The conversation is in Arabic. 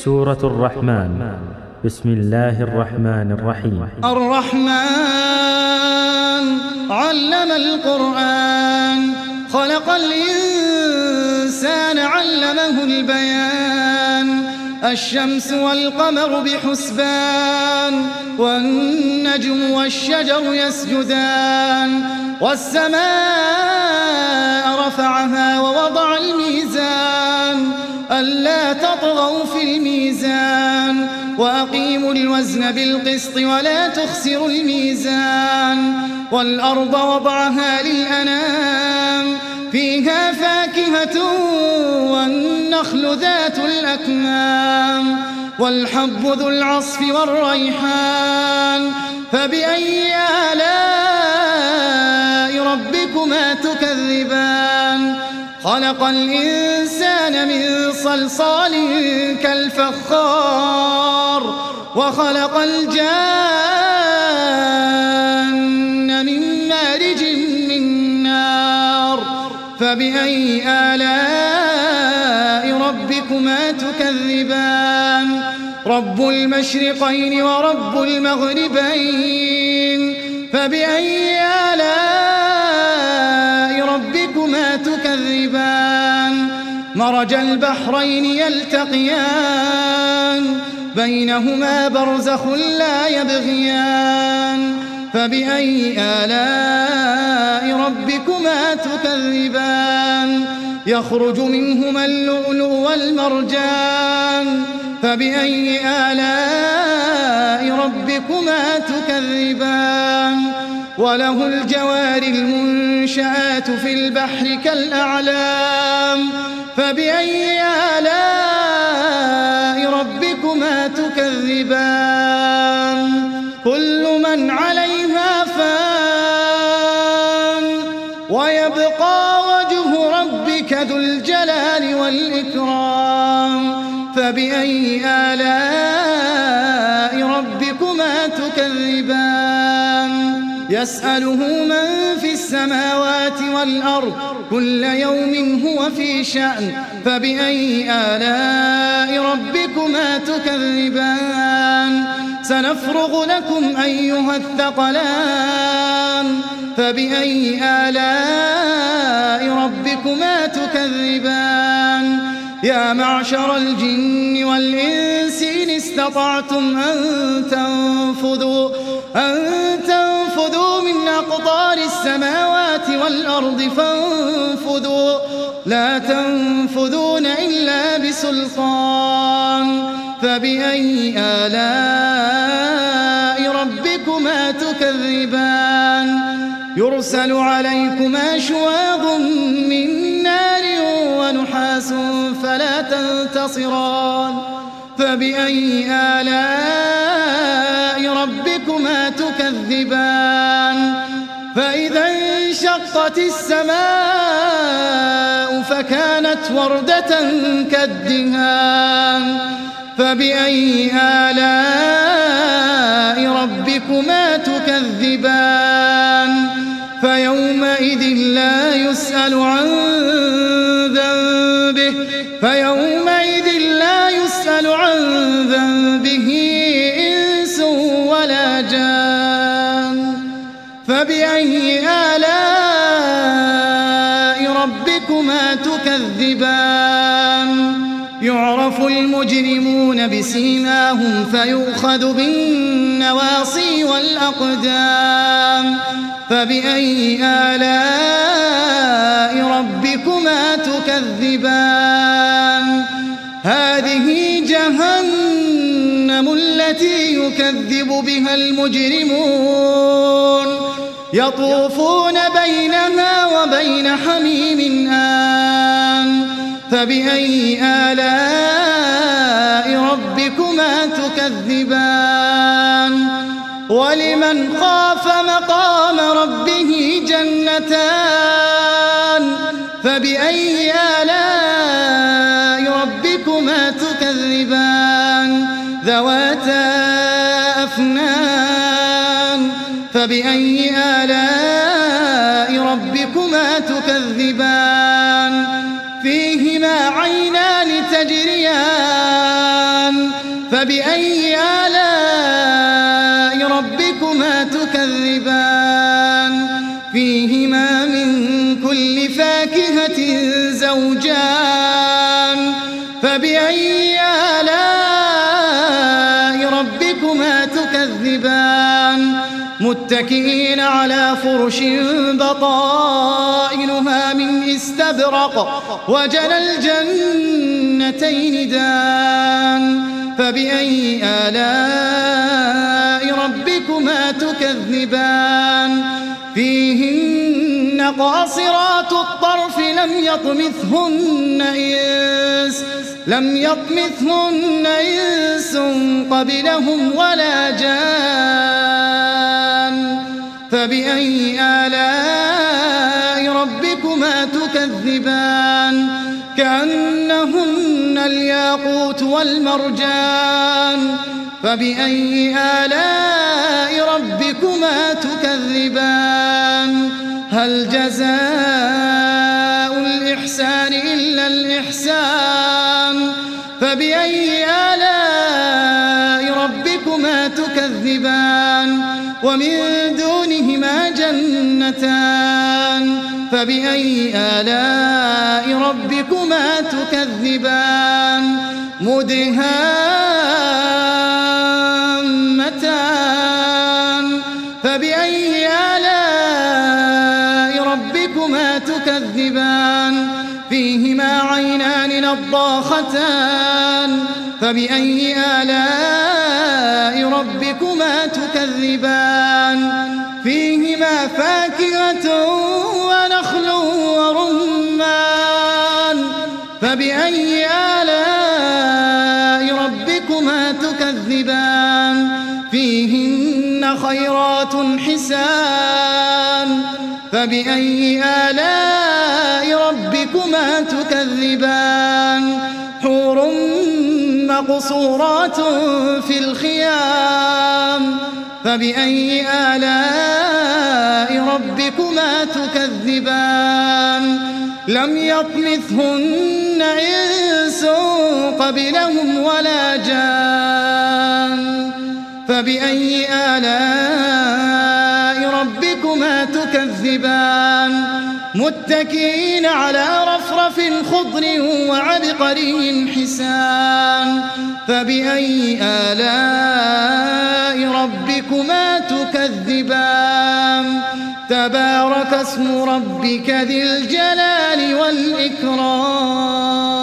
سورة الرحمن. بسم الله الرحمن الرحيم. الرحمن علم القرآن، خلق الإنسان علمه البيان. الشمس والقمر بحسبان، والنجم والشجر يسجدان. والسماء رفعها ووضع الميزان، ألا تطغوا في الميزان، وأقيموا الوزن بالقسط ولا تخسروا الميزان. والأرض وضعها للأنام، فيها فاكهة والنخل ذات الأكمام، والحب ذو العصف والريحان. فبأي آلاء ربكما تكذبان؟ خلق الإنسان من صلصال كالفخار، وخلق الجان من مارج من نار. فبأي آلاء ربكما تكذبان؟ رب المشرقين ورب المغربين. فبأي آلاء ربكما تكذبان؟ مرج البحرين يلتقيان، بينهما برزخ لا يبغيان. فبأي آلاء ربكما تكذبان؟ يخرج منهما اللؤلؤ والمرجان. فبأي آلاء ربكما تكذبان؟ وله الجوار المنشآت في البحر كالأعلام. فبأي آلاء ربكما تكذبان؟ كل من عليها فان، ويبقى وجه ربك ذو الجلال والإكرام. فبأي آلاء ربكما تكذبان؟ يسأله من في السماوات والأرض، كل يوم هو في شأن. فبأي آلاء ربكما تكذبان؟ سنفرغ لكم أيها الثقلان. فبأي آلاء ربكما تكذبان؟ يا معشر الجن والإنس إن استطعتم أن تنفذوا من أقطار السماوات والأرض فانفذوا، لا تنفذون إلا بسلطان. فبأي آلاء ربكما تكذبان؟ يرسل عليكما شواظ من نار ونحاس فلا تنتصران. فبأي آلاء ربكما تكذبان؟ فإذا انشقت السماء فكانت وردة كالدهان. فبأي آلاء ربكما تكذبان؟ فيومئذ لا يسأل عن ذنبه، إنس ولا جان. فبأي آلاء ربكما تكذبان؟ يعرف المجرمون بسيماهم فيؤخذ بالنواصي والأقدام. فبأي آلاء ربكما تكذبان؟ هذه جهنم التي يكذب بها المجرمون، يطوفون بينها وبين حميم آن. فبأي آلاء ربكما تكذبان؟ ولمن خاف مقام ربه جنتان. فبأي آلاء ربكما تكذبان؟ ذواتا أفنان. فبأي آلاء ربكما تكذبان؟ فيهما عينان تجريان فبأي آلاء ربكما تكذبان فيهما من كل فاكهة زوجان فبأي آلاء ربكما تكذبان متكئين على فرش بطائنها من استبرق وجنى الجنتين دان فبأي آلاء ربكما تكذبان فيهن قاصرات الطرف لم يطمثهن إنس قبلهم ولا جان فبأي آلاء ربكما تكذبان كأنهن الياقوت والمرجان فبأي آلاء ربكما تكذبان هل جزاء الإحسان إلا الإحسان فبأي آلاء ربكما تكذبان ومن دونهما جنتان فبأي آلاء ربكما تكذبان مدهامتان فبأي آلاء ربكما تكذبان فيهما عينان نضاختان فبأي آلاء ربكما تكذبان فيهما فاكهة ونخل ورمان فبأي آلاء ربكما تكذبان فيهن خيرات حسان فبأي آلاء ربكما تكذبان حور مقصورات في الخيام فبأي آلاء ربكما تكذبان لم يطمثهن إنس قبلهم ولا جان فبأي آلاء ربكما تكذبان متكئين على رفرف خضر وعبقري حسان فبأي آلاء ربكما تكذبان تبارك اسم ربك ذي الجلال والإكرام